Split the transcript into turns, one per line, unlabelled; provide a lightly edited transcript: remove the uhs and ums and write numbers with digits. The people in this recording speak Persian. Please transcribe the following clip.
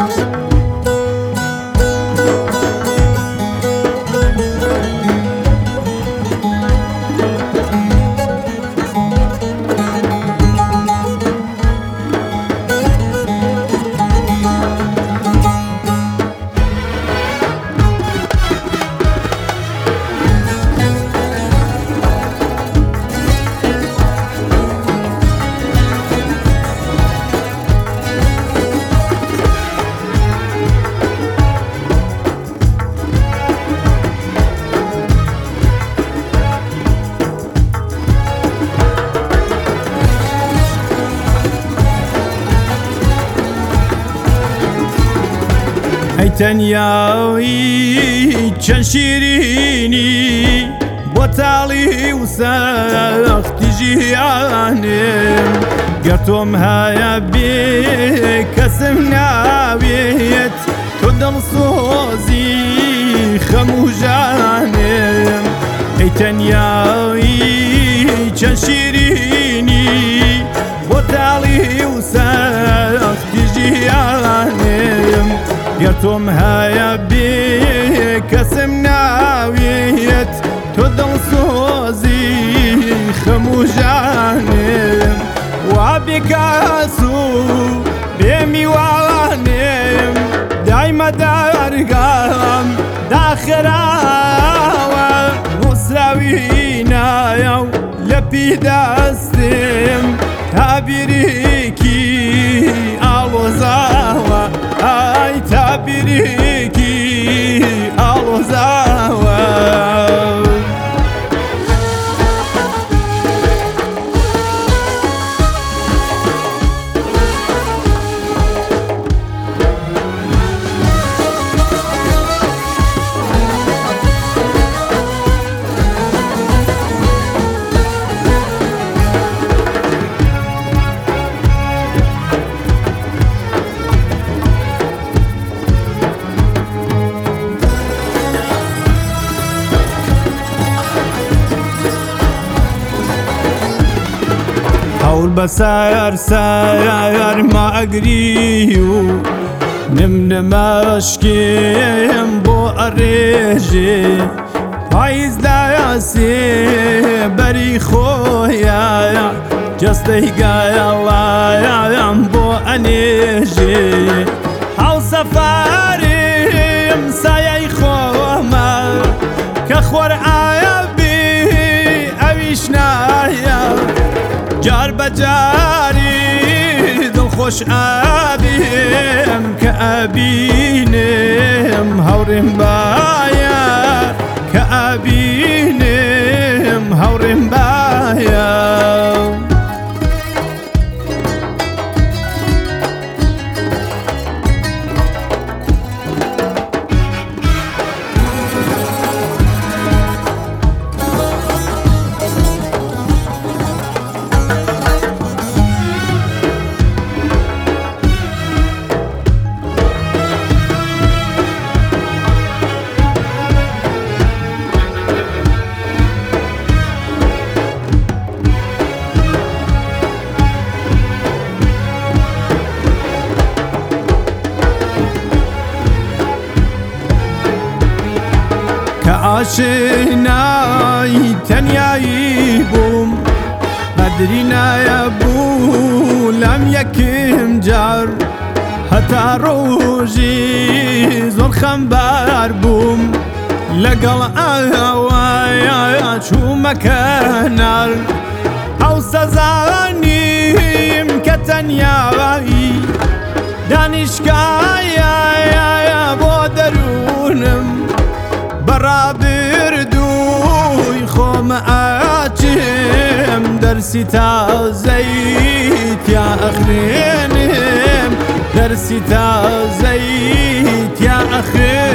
تەنیایی چەند شیرینی بۆ تاڵی و سەختی ژیانم گەر تۆم هەیە بێ کەسم ناوێت تۆ دڵسۆزی خەم و ژانم ئەی تەنیایی چەند شیرینی بۆ تاڵی و سەختی ژیانم گەر تۆم هەیە بێ کەسم ناوێت تۆ دڵسۆزی خەم و ژانم وا بێکەس و بێمیوانم دایمە دەرگام داخراوە نووسراوی نایە و لەپی دەستم تابیرێکی ئاڵۆزاوە ئای تابیرێکی ئاڵۆزاوە هەوڵ بەسەر سەرما ئەگری و نمنمەشکێم بۆ ئەڕێژێ پاییز دایاسێ بەری خۆیایە جەستەی گایەڵایەم بۆ ئەنێژێ هەو سەفارم سایەی خۆمە کە خۆرئایە بێ ئەویش نایە جار بەجاری دڵخۆش ئابێم کە ئەبینم هەوڕێم بایە کە ئەبینم هەوڕێم بایە ئاشنای تەنیایی بووم قەدری نایەبوو لەم یەکم جار هەتا ڕۆژی زۆر خەمبار بووم لەگەڵ ئەوەیە چوومە کەنار ئەو سەزانیم کە تەنیایی دانیشکایە بۆ دەروونم بەڕابردووی خۆمە ئاچێم دەرسی تازەی تیا ئەخوێنم دەرسی تازەی تیا ئەخوێنم